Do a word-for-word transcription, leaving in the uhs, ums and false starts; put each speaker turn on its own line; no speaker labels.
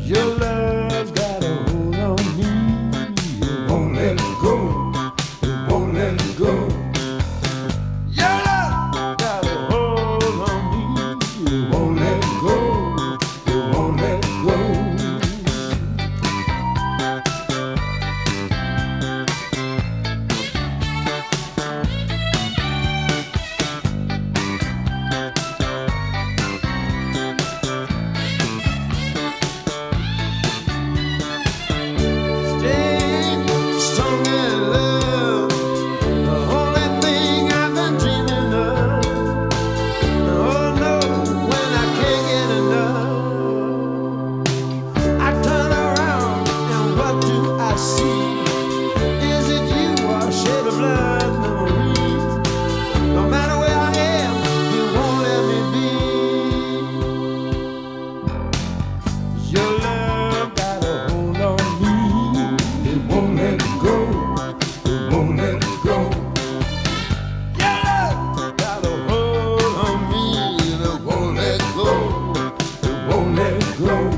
Your love got a hold on me. It won't let go. It won't let go. Your love got a hold on me. It won't let go. It won't let go. Your love got a hold on me. It won't let go. It won't let go. Your love got a hold on me. It won't let go. It won't let go.